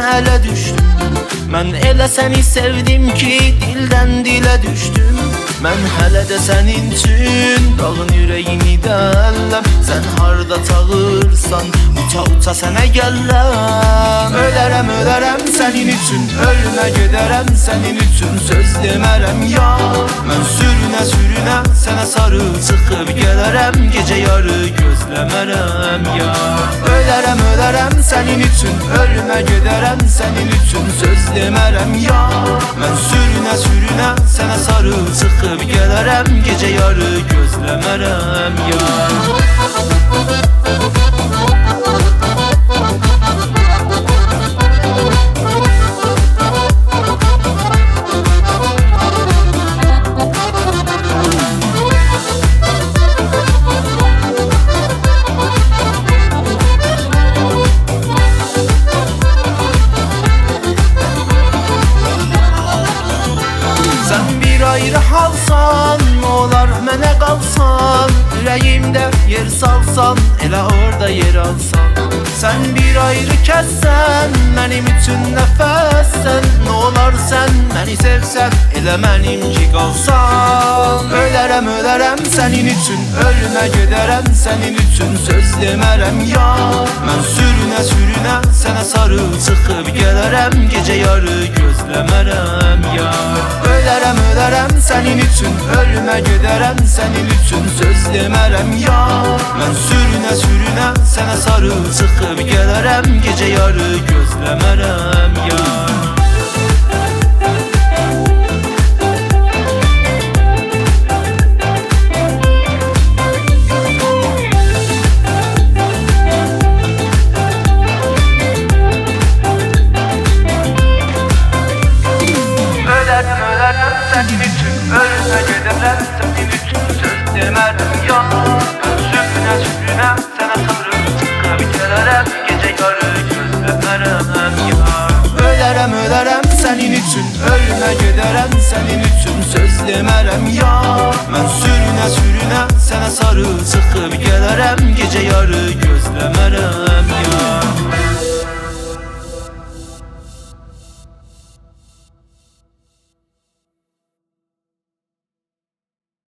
ələ düşdüm. Mən elə səni sevdim ki, dildən dilə düşdüm. Mən hələ də sənin üçün dağın ürəyini dəlləm. Sən harda çağırsan, uça-uça sənə gəlləm. Ölərəm, ölərəm sənin üçün, ölümə gedərəm sənin üçün. Söz demərəm ya, mən sürünə-sürünə sənə sarı çıxıb gələrəm. Gecə yarı gözləmərəm ya. Ölərəm, ölərəm sənin üçün, ölümə gedərəm sənin üçün. Söz demərəm ya, mən sürünə-sürünə sənə sarı çıxıb gələrəm. Gecə yarı gözləmərəm ya. Sən bir ayrı halsan, olar mənə qalsan. Ürəyimdə yer salsan, elə orada yer alsan. Sən bir ayrı kəssən, mənim üçün nəfəssən. Nə olar sən məni sevsən, elə mənimki qalsan. Ölərəm, ölərəm sənin üçün, ölümə gedərəm sənin üçün. Söz demərəm ya, mən sürünə-sürünə sənə sarı çıxıb gələrəm. Gecə yarı gözləmərəm ya. Ölərəm, ölərəm sənin üçün, ölümə gedərəm sənin üçün. Söz demərəm ya, mən sürünə-sürünə sənə sarı çıxıb gələrəm. Gecə yarı gözləmərəm ya. Ölərəm, ölərəm sənin üçün, ölümə gedərəm sənin üçün. Söz demərəm ya, mən sürünə-sürünə sənə sarı çıxıb gələrəm. Gecə yarı gözləmərəm ya. Ölərəm, ölərəm sənin üçün, ölümə gedərəm sənin üçün. Söz demərəm ya, mən sürünə-sürünə sənə sarı çıxıb gələrəm. Gecə yarı gözləmərəm ya.